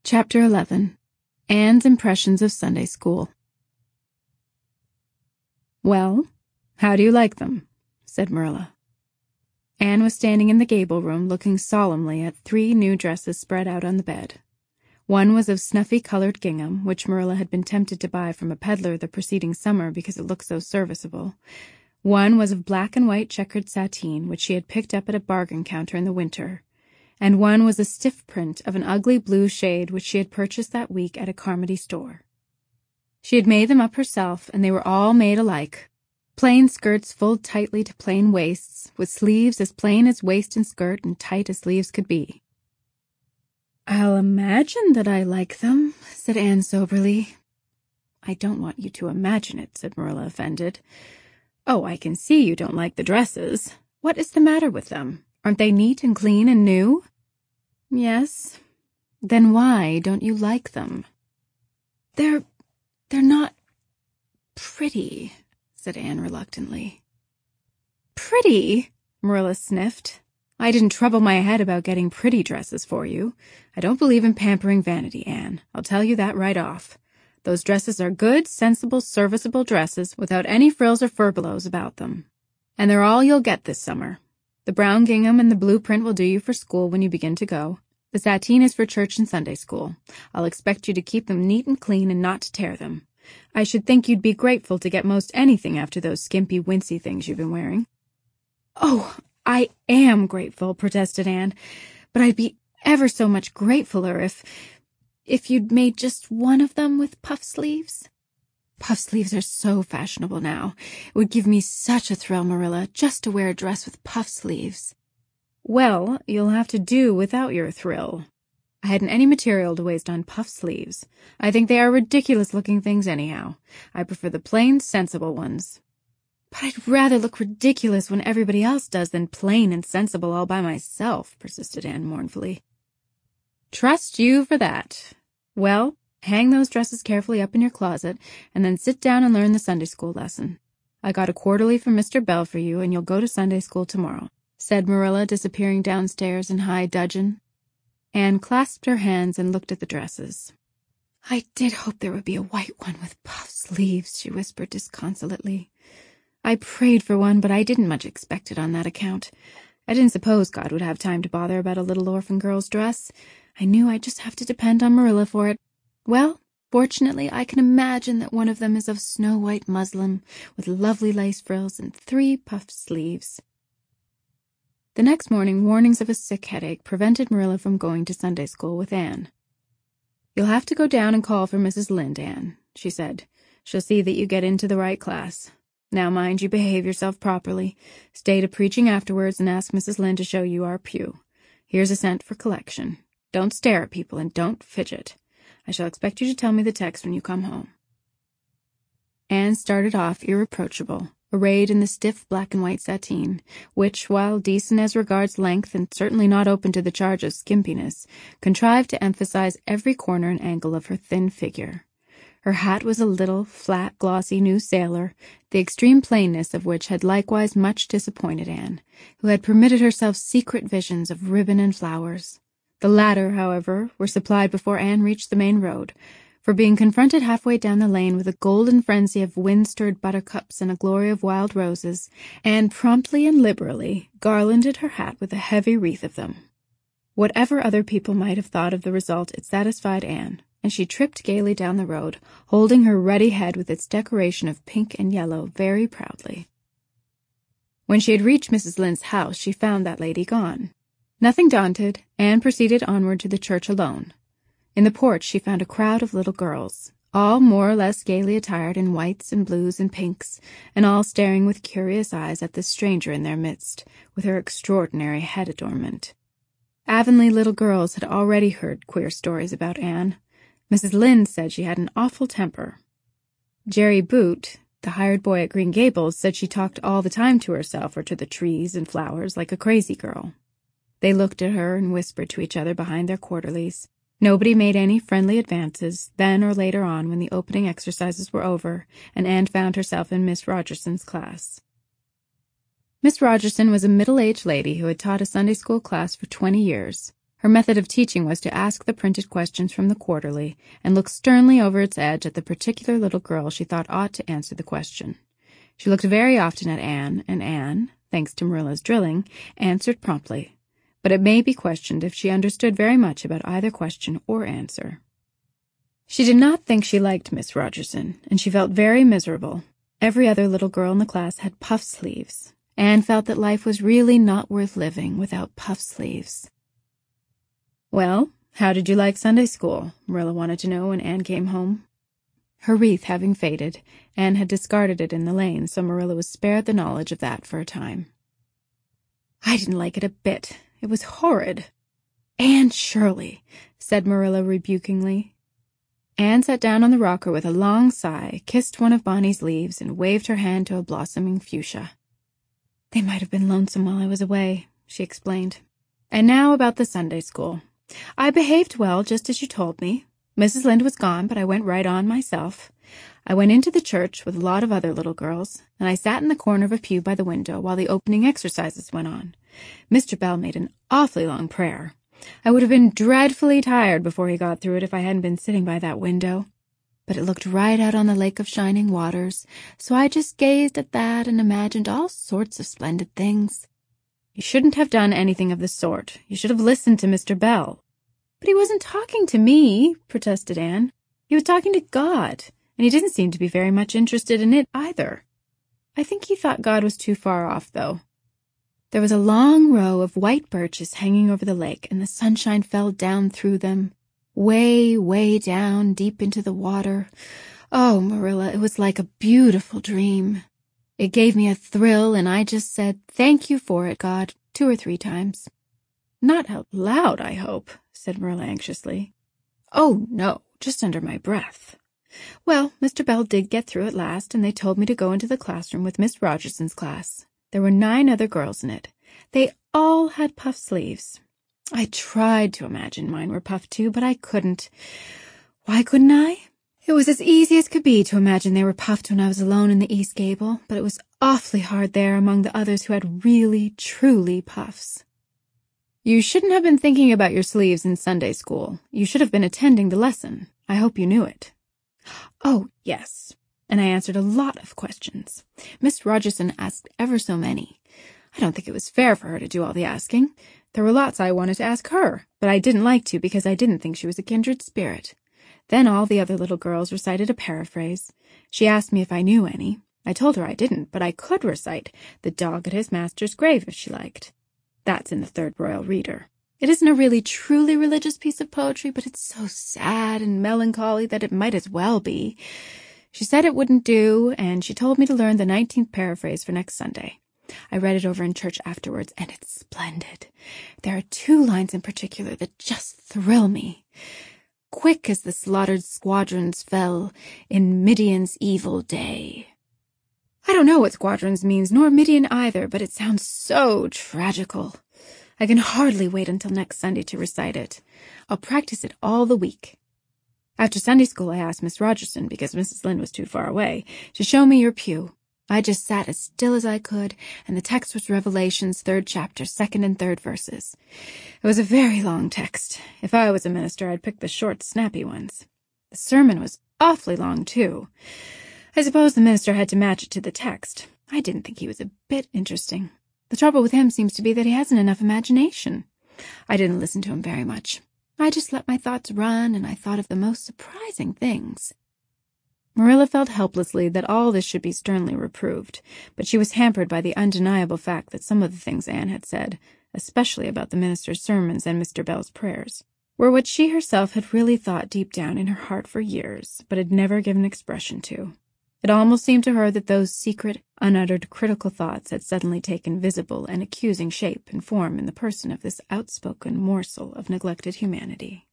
Chapter 11. Anne's Impressions of Sunday School. "Well, how do you like them?" said Marilla. Anne was standing in the gable room looking solemnly at 3 new dresses spread out on the bed. One was of snuffy-colored gingham, which Marilla had been tempted to buy from a peddler the preceding summer because it looked so serviceable. One was of black and white checkered sateen, which she had picked up at a bargain counter in the winter. And one was a stiff print of an ugly blue shade which she had purchased that week at a Carmody store. She had made them up herself, and they were all made alike. Plain skirts fulled tightly to plain waists, with sleeves as plain as waist and skirt and tight as sleeves could be. "I'll imagine that I like them," said Anne soberly. "I don't want you to imagine it," said Marilla, offended. "Oh, I can see you don't like the dresses. What is the matter with them? Aren't they neat and clean and new?" "Yes. Then why don't you like them?" They're not pretty," said Anne reluctantly. "Pretty?" Marilla sniffed. "I didn't trouble my head about getting pretty dresses for you. I don't believe in pampering vanity, Anne. I'll tell you that right off. Those dresses are good, sensible, serviceable dresses without any frills or furbelows about them. And they're all you'll get this summer. The brown gingham and the blue print will do you for school when you begin to go. The sateen is for church and Sunday school. I'll expect you to keep them neat and clean and not to tear them. I should think you'd be grateful to get most anything after those skimpy, wincey things you've been wearing." "Oh, I am grateful," protested Anne, "but I'd be ever so much gratefuler if you'd made just one of them with puff sleeves." "Puff sleeves are so fashionable now. It would give me such a thrill, Marilla, just to wear a dress with puff sleeves." "Well, you'll have to do without your thrill. I hadn't any material to waste on puff sleeves. I think they are ridiculous-looking things anyhow. I prefer the plain, sensible ones." "But I'd rather look ridiculous when everybody else does than plain and sensible all by myself," persisted Anne mournfully. "Trust you for that. Well, hang those dresses carefully up in your closet, and then sit down and learn the Sunday school lesson. I got a quarterly from Mr. Bell for you, and you'll go to Sunday school tomorrow," said Marilla, disappearing downstairs in high dudgeon. Anne clasped her hands and looked at the dresses. "I did hope there would be a white one with puff sleeves," she whispered disconsolately. "I prayed for one, but I didn't much expect it on that account. I didn't suppose God would have time to bother about a little orphan girl's dress. I knew I'd just have to depend on Marilla for it. Well, fortunately, I can imagine that one of them is of snow-white muslin, with lovely lace frills and 3 puffed sleeves." The next morning, warnings of a sick headache prevented Marilla from going to Sunday school with Anne. "You'll have to go down and call for Mrs. Lynde, Anne," she said. "She'll see that you get into the right class. Now mind you behave yourself properly. Stay to preaching afterwards and ask Mrs. Lynde to show you our pew. Here's a cent for collection. Don't stare at people and don't fidget. I shall expect you to tell me the text when you come home." Anne started off irreproachable, arrayed in the stiff black and white sateen, which, while decent as regards length and certainly not open to the charge of skimpiness, contrived to emphasize every corner and angle of her thin figure. Her hat was a little, flat, glossy new sailor, the extreme plainness of which had likewise much disappointed Anne, who had permitted herself secret visions of ribbon and flowers. The latter, however, were supplied before Anne reached the main road, for being confronted halfway down the lane with a golden frenzy of wind-stirred buttercups and a glory of wild roses, Anne promptly and liberally garlanded her hat with a heavy wreath of them. Whatever other people might have thought of the result, it satisfied Anne, and she tripped gaily down the road, holding her ruddy head with its decoration of pink and yellow very proudly. When she had reached Mrs. Lynde's house, she found that lady gone. Nothing daunted, Anne proceeded onward to the church alone. In the porch she found a crowd of little girls, all more or less gaily attired in whites and blues and pinks, and all staring with curious eyes at this stranger in their midst, with her extraordinary head adornment. Avonlea little girls had already heard queer stories about Anne. Mrs. Lynde said she had an awful temper. Jerry Boot, the hired boy at Green Gables, said she talked all the time to herself or to the trees and flowers like a crazy girl. They looked at her and whispered to each other behind their quarterlies. Nobody made any friendly advances, then or later on when the opening exercises were over, and Anne found herself in Miss Rogerson's class. Miss Rogerson was a middle-aged lady who had taught a Sunday school class for 20 years. Her method of teaching was to ask the printed questions from the quarterly and look sternly over its edge at the particular little girl she thought ought to answer the question. She looked very often at Anne, and Anne, thanks to Marilla's drilling, answered promptly, but it may be questioned if she understood very much about either question or answer. She did not think she liked Miss Rogerson, and she felt very miserable. Every other little girl in the class had puff sleeves. Anne felt that life was really not worth living without puff sleeves. "Well, how did you like Sunday school?" Marilla wanted to know when Anne came home. Her wreath having faded, Anne had discarded it in the lane, so Marilla was spared the knowledge of that for a time. "I didn't like it a bit. It was horrid." "Anne Shirley," said Marilla rebukingly. Anne sat down on the rocker with a long sigh, kissed one of Bonny's leaves, and waved her hand to a blossoming fuchsia. "They might have been lonesome while I was away," she explained. "And now about the Sunday school. I behaved well, just as you told me. Mrs. Lynde was gone, but I went right on myself. I went into the church with a lot of other little girls, and I sat in the corner of a pew by the window while the opening exercises went on. Mr. Bell made an awfully long prayer. I would have been dreadfully tired before he got through it if I hadn't been sitting by that window. But it looked right out on the lake of shining waters, so I just gazed at that and imagined all sorts of splendid things." "You shouldn't have done anything of the sort. You should have listened to Mr. Bell." "But he wasn't talking to me," protested Anne. "He was talking to God, and he didn't seem to be very much interested in it either. I think he thought God was too far off, though." There was a long row of white birches hanging over the lake, and the sunshine fell down through them, way, way down, deep into the water. Oh, Marilla, it was like a beautiful dream. It gave me a thrill, and I just said, "Thank you for it, God," 2 or 3 times. "Not out loud, I hope," said Marilla anxiously. "Oh, no, just under my breath." "Well, Mr. Bell did get through at last, and they told me to go into the classroom with Miss Rogerson's class. There were 9 other girls in it. They all had puff sleeves. I tried to imagine mine were puffed too, but I couldn't. Why couldn't I? It was as easy as could be to imagine they were puffed when I was alone in the east gable, but it was awfully hard there among the others who had really, truly puffs. "You shouldn't have been thinking about your sleeves in Sunday school. You should have been attending the lesson. I hope you knew it." "Oh, yes. And I answered a lot of questions. Miss Rogerson asked ever so many. I don't think it was fair for her to do all the asking. There were lots I wanted to ask her, but I didn't like to because I didn't think she was a kindred spirit. Then all the other little girls recited a paraphrase. She asked me if I knew any. I told her I didn't, but I could recite 'The Dog at His Master's Grave' if she liked. That's in the Third Royal Reader. It isn't a really truly religious piece of poetry, but it's so sad and melancholy that it might as well be. She said it wouldn't do, and she told me to learn the 19th paraphrase for next Sunday. I read it over in church afterwards, and it's splendid. There are 2 lines in particular that just thrill me. 'Quick as the slaughtered squadrons fell in Midian's evil day.' I don't know what squadrons means, nor Midian either, but it sounds so tragical. I can hardly wait until next Sunday to recite it. I'll practice it all the week. After Sunday school, I asked Miss Rogerson, because Mrs. Lynde was too far away, to show me your pew. I just sat as still as I could, and the text was Revelation's 3rd chapter, 2nd and 3rd verses. It was a very long text. If I was a minister, I'd pick the short, snappy ones. The sermon was awfully long, too. I suppose the minister had to match it to the text. I didn't think he was a bit interesting. The trouble with him seems to be that he hasn't enough imagination. I didn't listen to him very much. I just let my thoughts run, and I thought of the most surprising things." Marilla felt helplessly that all this should be sternly reproved, but she was hampered by the undeniable fact that some of the things Anne had said, especially about the minister's sermons and Mr. Bell's prayers, were what she herself had really thought deep down in her heart for years, but had never given expression to. It almost seemed to her that those secret, unuttered critical thoughts had suddenly taken visible and accusing shape and form in the person of this outspoken morsel of neglected humanity.